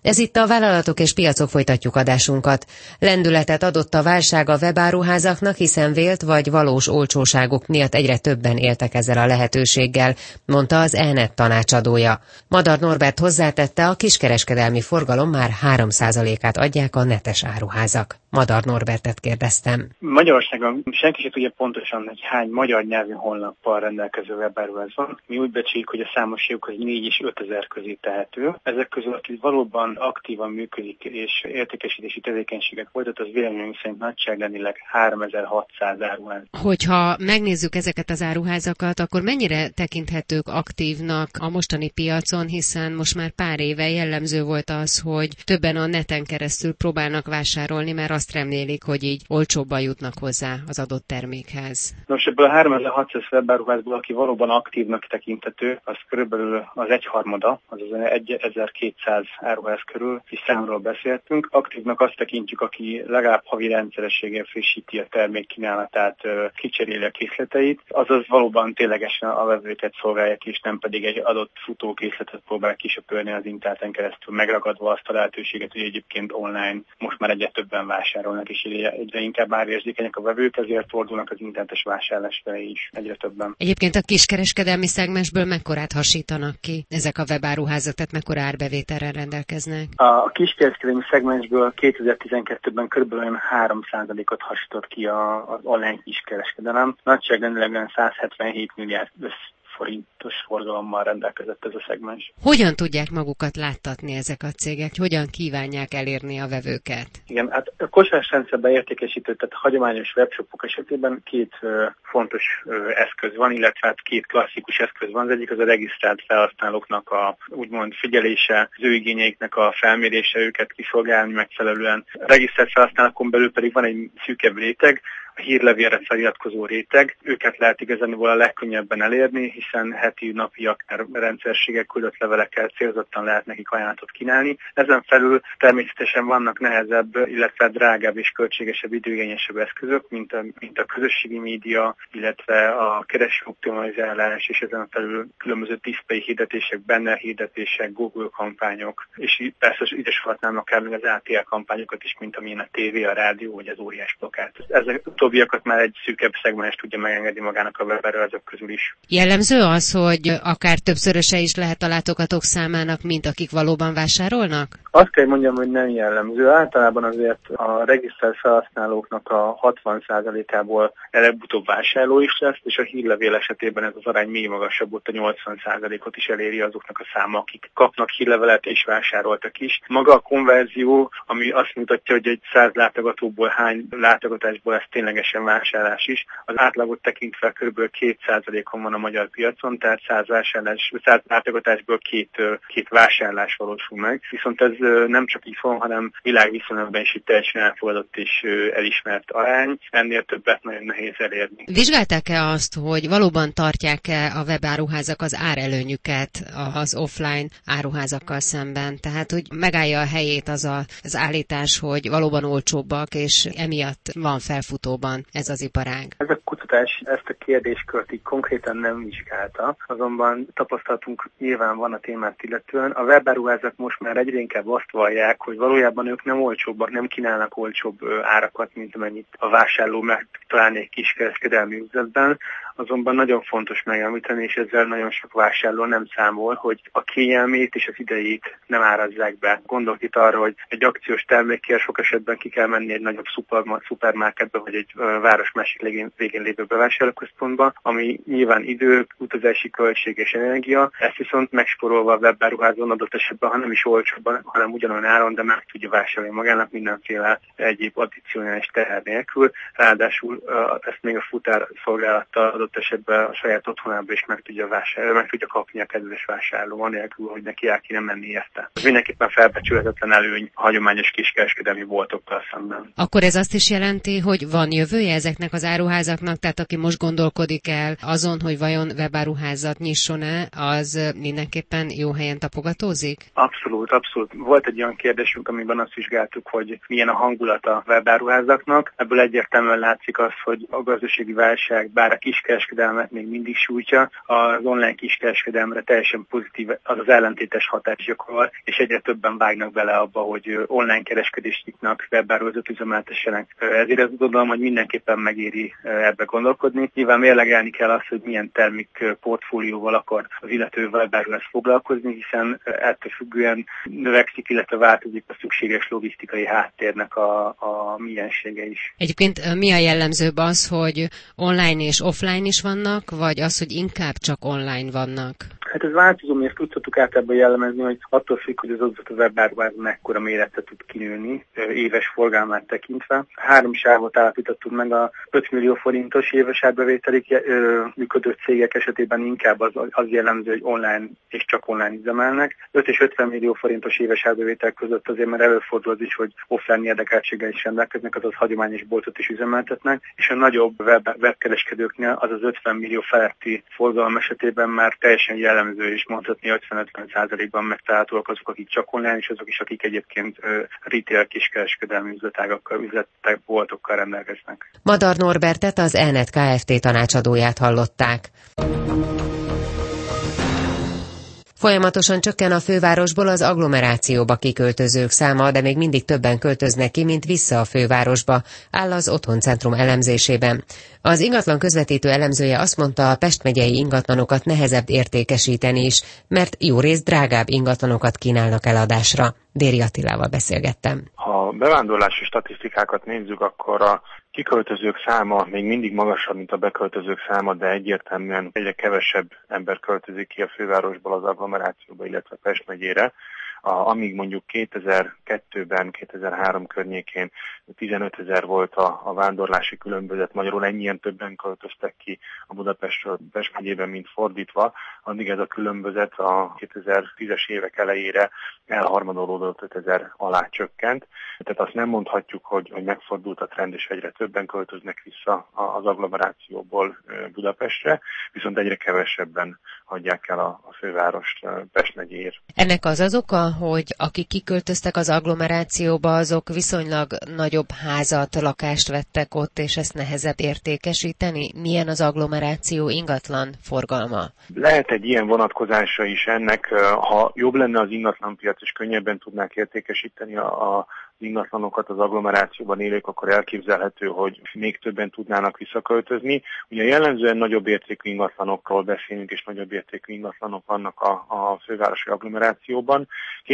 Ez itt a Vállalatok és Piacok, folytatjuk adásunkat. Lendületet adott a válság a webáruházaknak, hiszen vélt vagy valós olcsóságuk miatt egyre többen éltek ezzel a lehetőséggel, mondta az E-net tanácsadója. Madar Norbert hozzátette, a kiskereskedelmi forgalom már 3%-át adják a netes áruházak. Madar Norbertet kérdeztem. Magyarországon senki sem tudja pontosan, hogy hány magyar nyelvű honlappal rendelkező webáruház van. Mi úgy becsüljük, hogy a számosságuk az 4 és 5 ezer közé tehető. Ezek közül, aki valóban aktívan működik és értékesítési tevékenységet folytat, az véleményünk szerint nagyságrendileg 3600 áruház. Hogyha megnézzük ezeket az áruházakat, akkor mennyire tekinthetők aktívnak a mostani piacon, hiszen most már pár éve jellemző volt az, hogy többen a neten keresztül próbálnak vásárolni, mert azt remélik, hogy így olcsóbban jutnak hozzá az adott termékhez. Nos, ebből a 3600 webáruházból, aki valóban aktívnak tekintető, az körülbelül az egyharmada, azaz 1200 áruház körül, és számról beszéltünk. Aktívnak azt tekintjük, aki legalább havi rendszerességgel frissíti a termékkínálatát, kicseréli a készleteit, azaz valóban ténylegesen a vevőket szolgálják, és nem pedig egy adott futókészletet próbál kisöpörni az interneten keresztül, megragadva azt a lehetőséget, hogy egyébként online most már egyre többen vásárolnak, és egyre inkább árérzékenyek a vevők, ezért fordulnak az internetes vásárlás felé is egyre többen. Egyébként a kiskereskedelmi szegmensből mekkorát hasítanak ki ezek a webáruházak, tehát mekkora árbevételrel rendelkeznek? A kiskereskedelmi szegmensből 2012-ben kb. 3%-ot hasított ki az online kiskereskedelem. Nagyságrendileg 177 milliárd forintos forgalommal rendelkezett ez a szegmens. Hogyan tudják magukat láttatni ezek a cégek? Hogyan kívánják elérni a vevőket? Igen, hát a kocsmás rendszerben értékesítő, tehát a hagyományos webshopok esetében két fontos eszköz van, illetve hát két klasszikus eszköz van. Az egyik az a regisztrált felhasználóknak a úgymond figyelése, az ő igényeiknek a felmérése, őket kiszolgálni megfelelően. A regisztrált felhasználókon belül pedig van egy szűkebb réteg, a hírlevélre feliratkozó réteg. Őket lehet igazából a legkönnyebben elérni, hiszen heti, napi, akár rendszerségek küldött levelekkel célzottan lehet nekik ajánlatot kínálni. Ezen felül természetesen vannak nehezebb, illetve drágább és költségesebb, időigényesebb eszközök, mint a közösségi média, illetve a keresőoptimalizálás, és ezen felül különböző display hirdetések, banner hirdetések, Google kampányok, és persze ide sorolhatnám akár még az ATL kampányokat is, mint amilyen a tévé, a rádió, vagy az óriás plakát. Ezek utóbbiakat már egy szűkebb szegmens tudja megengedni magának a webáruházak közül is. Jellemző az, hogy akár többszöröse is lehet a látogatók számának, mint akik valóban vásárolnak? Azt kell mondjam, hogy nem jellemző. Általában azért a regisztrált felhasználóknak a 60%-ából előbb-utóbb vásárló is lesz, és a hírlevél esetében ez az arány még magasabb, ott a 80%-ot is eléri azoknak a száma, akik kapnak hírlevelet és vásároltak is. Maga a konverzió, ami azt mutatja, hogy egy 100 látogatóból hány látogatásból ez ténylegesen vásárlás is, az átlagot tekintve kb. 2%-on van a magyar piacon, tehát 100 látogatásból két vásárlás valósul meg. Viszont ez nem csak így van, hanem világviszonylatban is egy teljesen elfogadott és elismert arány. Ennél többet nagyon nehéz elérni. Vizsgálták-e azt, hogy valóban tartják-e a webáruházak az árelőnyüket az offline áruházakkal szemben? Tehát, hogy megállja a helyét az állítás, hogy valóban olcsóbbak, és emiatt van felfutóban ez az iparág? Ez a kutatás ezt a kérdéskört így konkrétan nem vizsgálta, azonban tapasztalatunk nyilván van a témát illetően. A webáruházak most már egyre inkább azt vallják, hogy valójában ők nem olcsóbbak, nem kínálnak olcsóbb árakat, mint amennyit a vásárló megtalálni egy kiskereskedelmi üzletben. Azonban nagyon fontos megemlíteni, és ezzel nagyon sok vásárló nem számol, hogy a kényelmét és az idejét nem árazzák be. Gondolok itt arra, hogy egy akciós termékért sok esetben ki kell menni egy nagyobb szupermarketbe, vagy egy város másik végén lévő bevásárlóközpontba, ami nyilván idő, utazási költség és energia. Ezt viszont megspórolva a webáruházon adott esetben, ha nem is olcsóbban, hanem ugyanolyan áron, de meg tudja vásárolni magának mindenféle egyéb addicionális teher nélkül. Ráadásul ezt még a futár szolgálattal adott esetben a saját otthonába is meg tudja kapni a kedves vásárló, anélkül, hogy neki el kéne menni érte. Ez mindenképpen felbecsülhetetlen előny a hagyományos kiskereskedelmi boltokkal szemben. Akkor ez azt is jelenti, hogy van jövője ezeknek az áruházaknak, tehát aki most gondolkodik el azon, hogy vajon webáruházat nyisson-e, az mindenképpen jó helyen tapogatózik? Abszolút. Volt egy olyan kérdésünk, amiben azt vizsgáltuk, hogy milyen a hangulat a webáruházaknak. Ebből egyértelműen látszik az, hogy a gazdasági válság, bár a kiskereskedelmi kiskereskedelmet még mindig sújtja, az online kiskereskedelemre teljesen pozitív, az ellentétes hatás gyakorol, és egyre többen vágnak bele abba, hogy online kereskedést nyitnak, webáruházat üzemeltessenek. Ezért azt gondolom, hogy mindenképpen megéri ebbe gondolkodni. Nyilván mérlegelni kell azt, hogy milyen termék portfólióval akar az illető webáruház foglalkozni, hiszen ettől függően növekszik, illetve változik a szükséges logisztikai háttérnek a miensége is. Egyébként mi a jellemzőbb, az, hogy online és offline is vannak, vagy az, hogy inkább csak online vannak? Hát ez változó, mi ezt tudtuk általában jellemezni, hogy attól függ, hogy az adott webáruház mekkora méretre tud kinőni, éves forgalmát tekintve. 3 sávot állapítottunk meg, a 5 millió forintos éves árbevételig működő cégek esetében inkább az jellemző, hogy online és csak online üzemelnek. 5 és 50 millió forintos éves árbevétel között azért már előfordul az is, hogy offline érdekeltséggel is rendelkeznek, azaz hagyományos boltot is üzemeltetnek, és a nagyobb webkereskedőknél az 50 millió feletti forgalom esetében már teljesen jellemző, és mondhatni 50-50%-ban megtalálhatóak azok, akik csak online, és azok is, akik egyébként retail kiskereskedelmi boltokkal rendelkeznek. Madar Norbertet, az Elnet Kft. Tanácsadóját hallották. Folyamatosan csökken a fővárosból az agglomerációba kiköltözők száma, de még mindig többen költöznek ki, mint vissza a fővárosba, áll az Otthoncentrum elemzésében. Az ingatlan közvetítő elemzője azt mondta, a Pest megyei ingatlanokat nehezebb értékesíteni is, mert jó részt drágább ingatlanokat kínálnak eladásra. Déri Attilával beszélgettem. Ha bevándorlási statisztikákat nézzük, akkor a kiköltözők száma még mindig magasabb, mint a beköltözők száma, de egyértelműen egyre kevesebb ember költözik ki a fővárosból az agglomerációba, illetve Pest megyére. Amíg mondjuk 2002-ben, 2003 környékén 15 000 volt a vándorlási különbözet, magyarul ennyien többen költöztek ki a Budapestről Pest megyében, mint fordítva, addig ez a különbözet a 2010-es évek elejére elharmadolódott, 5000 alá csökkent. Tehát azt nem mondhatjuk, hogy megfordult a trend, és egyre többen költöznek vissza az agglomerációból Budapestre, viszont egyre kevesebben hagyják el a fővárost Pest megyéért. Ennek az oka, hogy akik kiköltöztek az agglomerációba, azok viszonylag nagyobb házat, lakást vettek ott, és ezt nehezebb értékesíteni? Milyen az agglomeráció ingatlan forgalma? Lehet egy ilyen vonatkozása is ennek, ha jobb lenne az ingatlanpiac, és könnyebben tudnák értékesíteni az ingatlanokat az agglomerációban élők, akkor elképzelhető, hogy még többen tudnának visszaköltözni. Ugye jellemzően nagyobb értékű ingatlanokról beszélünk, és nagyobb értékű ingatlanok vannak a fővárosi agglomerációban.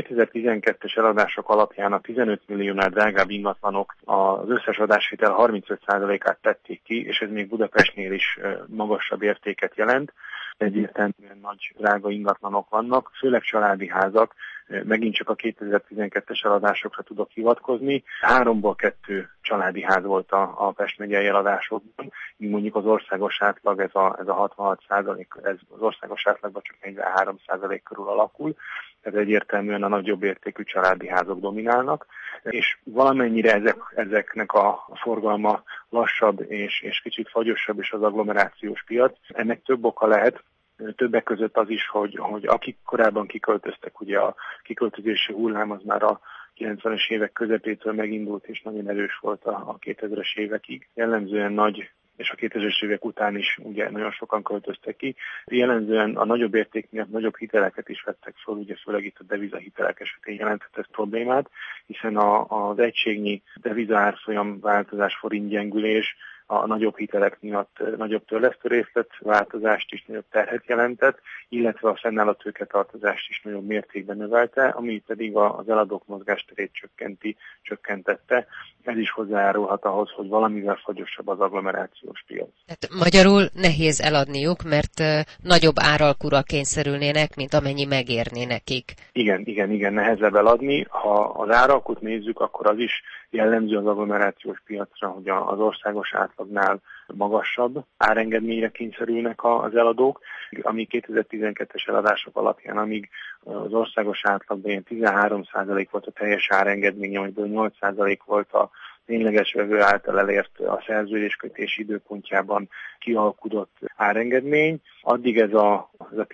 2012-es eladások alapján a 15 milliónál drágább ingatlanok az összes adásvitel 35%-át tették ki, és ez még Budapestnél is magasabb értéket jelent. Egyértelműen nagy drága ingatlanok vannak, főleg családi házak. Megint csak a 2012-es eladásokra tudok hivatkozni. 3-ból 2 családi ház volt a Pest megyei eladásokban, így mondjuk az országos átlag, ez a 66%, ez az országos átlagban csak 43% körül alakul, tehát egyértelműen a nagyobb értékű családi házak dominálnak, és valamennyire ezeknek a forgalma lassabb és kicsit fagyosabb is az agglomerációs piac. Ennek több oka lehet. Többek között az is, hogy akik korábban kiköltöztek, ugye a kiköltözési hullám az már a 90-es évek közepétől megindult, és nagyon erős volt a 2000-es évekig. Jellemzően nagy, és a 2000-es évek után is ugye nagyon sokan költöztek ki. Jellemzően a nagyobb érték miatt nagyobb hiteleket is vettek fel, ugye főleg itt a devizahitelek esetén jelentett ez problémát, hiszen az egységnyi devizaárfolyam változás, forintgyengülés a nagyobb hitelek miatt nagyobb törlesztőrészlet változást is, nagyobb terhet jelentett, illetve a fennálló tőketartozást is nagyobb mértékben növelte, ami pedig az eladók mozgásterét csökkentette. Ez is hozzájárulhat ahhoz, hogy valamivel fagyosabb az agglomerációs piac. Tehát magyarul nehéz eladniuk, mert nagyobb áralkúra kényszerülnének, mint amennyi megérné nekik. Igen, nehezebb eladni. Ha az áralkut nézzük, akkor az is jellemző az agglomerációs piacra, hogy az országos átlagnál magasabb árengedményre kényszerülnek az eladók, ami 2012-es eladások alapján, amíg az országos átlagban ilyen 13% volt a teljes árengedmény, amiből 8% volt a tényleges vevő által elért a szerződéskötési időpontjában kialkudott árengedmény. Addig ez a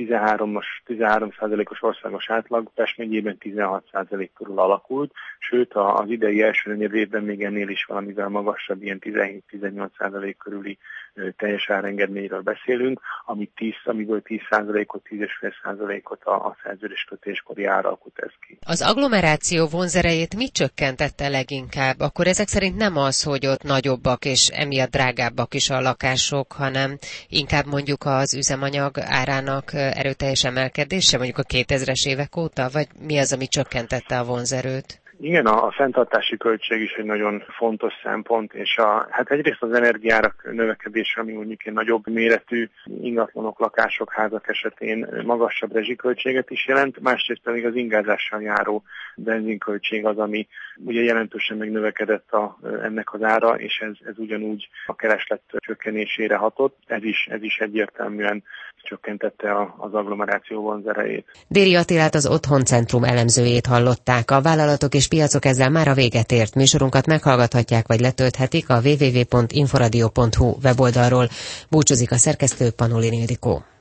13%-os országos átlag Pest megyében 16% körül alakult, sőt az idei első negyedévben még ennél is valamivel magasabb, ilyen 17-18% körüli teljes árengedményről beszélünk, amiből 10%-ot, 10,5%-ot a szerződéskötéskori áralkot tesz ki. Az agglomeráció vonzerejét mit csökkentette leginkább? Akkor ezek szerint nem az, hogy ott nagyobbak és emiatt drágábbak is a lakások, hanem inkább mondjuk az üzemanyag árának erőteljes emelkedése, mondjuk a 2000-es évek óta, vagy mi az, ami csökkentette a vonzerőt? Igen, a fenntartási költség is egy nagyon fontos szempont, és hát egyrészt az energiárak növekedése, ami mondjuk egy nagyobb méretű ingatlanok, lakások, házak esetén magasabb rezsiköltséget is jelent, másrészt pedig az ingázással járó benzinköltség az, ami ugye jelentősen megnövekedett ennek az ára, és ez ugyanúgy a kereslet csökkenésére hatott, ez is egyértelműen csökkentette az agglomeráció vonzerejét. Déri Attilát, az Otthoncentrum elemzőjét hallották. A vállalatok és piacok ezzel már a véget ért. Műsorunkat meghallgathatják vagy letölthetik a www.inforadio.hu weboldalról. Búcsúzik a szerkesztő, Panolin Ildikó.